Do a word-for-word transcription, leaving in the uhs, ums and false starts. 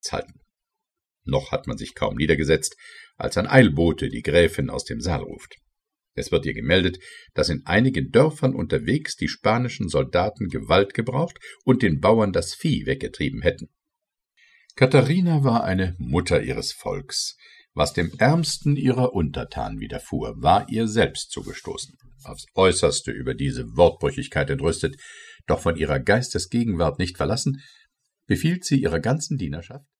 nichts halten. Noch hat man sich kaum niedergesetzt, als ein Eilbote die Gräfin aus dem Saal ruft. Es wird ihr gemeldet, dass in einigen Dörfern unterwegs die spanischen Soldaten Gewalt gebraucht und den Bauern das Vieh weggetrieben hätten. Katharina war eine Mutter ihres Volks. Was dem Ärmsten ihrer Untertanen widerfuhr, war ihr selbst zugestoßen. Aufs Äußerste über diese Wortbrüchigkeit entrüstet, doch von ihrer Geistesgegenwart nicht verlassen, befiehlt sie ihrer ganzen Dienerschaft,